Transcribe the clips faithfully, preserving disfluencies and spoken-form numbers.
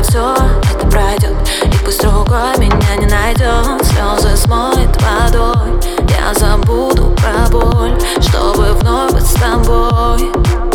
все это пройдет, и пусть другой меня не найдет. Слезы смоет водой, я забуду про боль, чтобы вновь быть с тобой.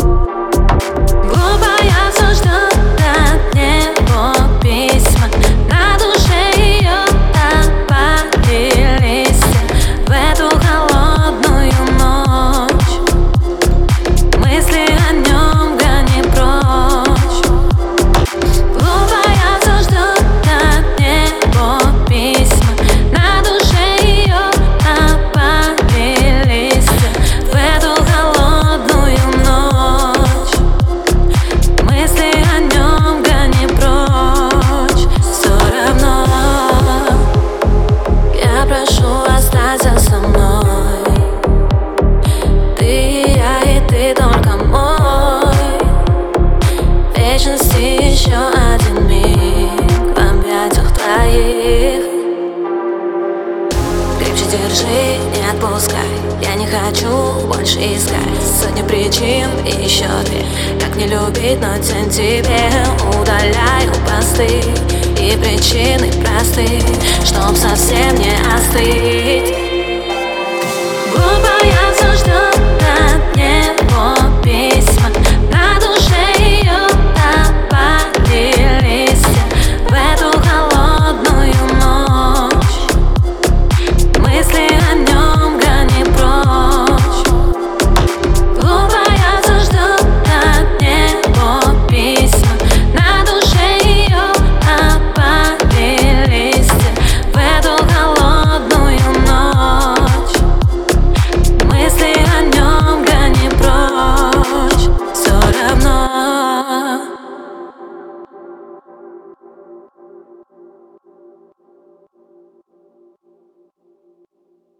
Глупо я все жду от него письма, на душе ее опали листья. В эту холодную ночь мысли о нем гони прочь. Глупо я все жду от него письма, на душе ее опали листья. В эту холодную ночь мысли о нем гони прочь. Все равно я прошу, останься со мной. Ты и я, и ты только мой. В вечности еще один миг в объятиях твоих. Крепче держи, не отпускай. Я не хочу больше искать сотни причин и еще две. Как не любить, но тень тебе. Удаляю посты и причины просты, чтоб совсем не остыть.